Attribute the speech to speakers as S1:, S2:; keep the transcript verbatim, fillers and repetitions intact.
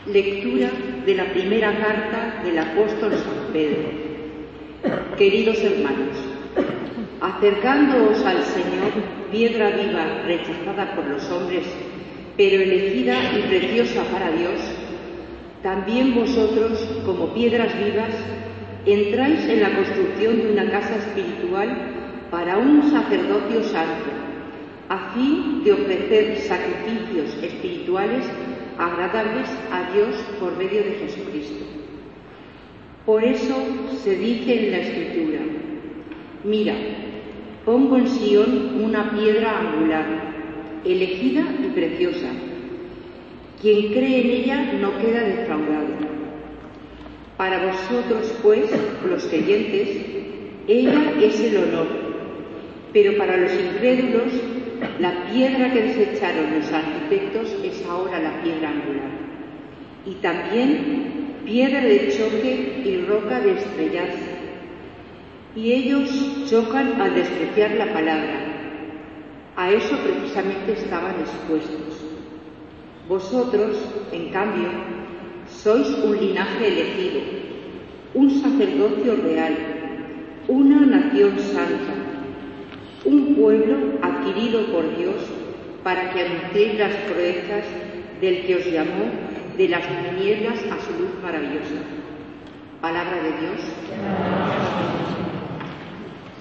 S1: Lectura de la primera carta del apóstol San Pedro. Queridos hermanos, acercándoos al Señor, piedra viva rechazada por los hombres, pero elegida y preciosa para Dios, también vosotros, como piedras vivas, entráis en la construcción de una casa espiritual para un sacerdocio santo, a fin de ofrecer sacrificios espirituales agradables a Dios por medio de Jesucristo. Por eso se dice en la Escritura: mira, pongo en Sión una piedra angular, elegida y preciosa. Quien cree en ella no queda defraudado. Para vosotros, pues, los creyentes, ella es el honor, pero para los incrédulos, la piedra que desecharon los arquitectos es ahora la piedra angular, y también piedra de choque y roca de estrellarse. Y ellos chocan al despreciar la palabra. A eso precisamente estaban expuestos. Vosotros, en cambio, sois un linaje elegido, un sacerdocio real, una nación santa, un pueblo adquirido por Dios para que anunciéis las proezas del que os llamó de las tinieblas a su luz maravillosa. Palabra de Dios.